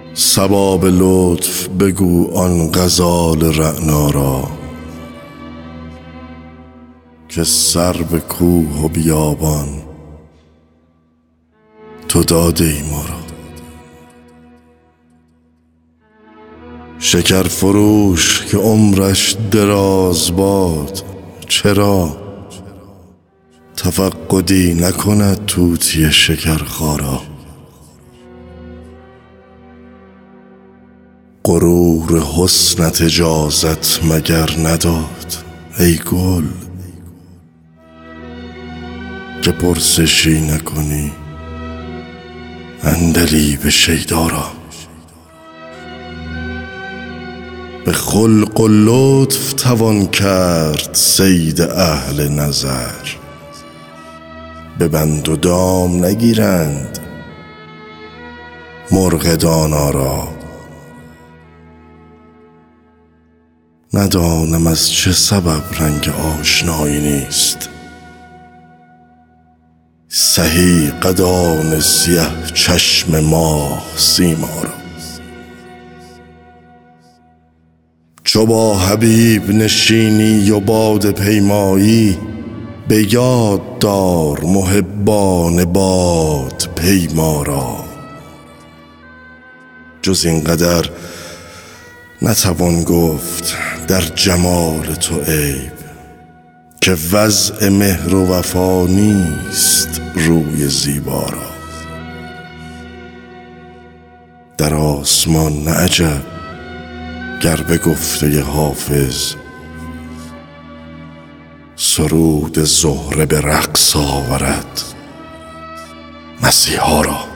صبا به لطف بگو آن غزال رعنا را که سر به کوه و بیابان تو داده ای ما را. شکر فروش که عمرش دراز باد چرا تفقدی نکند طوطی شکرخارا. غرور حسنت اجازت مگر نداد ای گل که پرسشی نکنی عندلیب شیدا را. به خلق و لطف توان کرد صید اهل نظر، به بند و دام نگیرند مرغ دانا را. ندانم از چه سبب رنگ آشنایی نیست، سهی قدان سیه چشم ماه سیما را. چو با حبیب نشینی و باده پیمایی، به یاد دار محبان باد پیما را. جز این قدر نتوان گفت در جمال تو عیب، که وضع مهر و وفا نیست روی زیبا را. در آسمان نه عجب گر به گفته حافظ سرود زهره به رقص آورد مسیحا را.